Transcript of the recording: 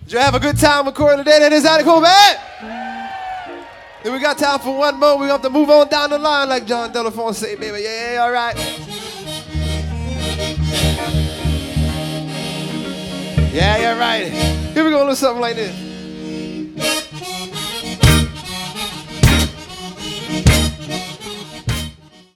Did you have a good time recording today? That is how cool, man. Then we got time for one more. We have to move on down the line like John Delafonte say, baby. Yeah, all right. Yeah, right. Here we go, a little something like this.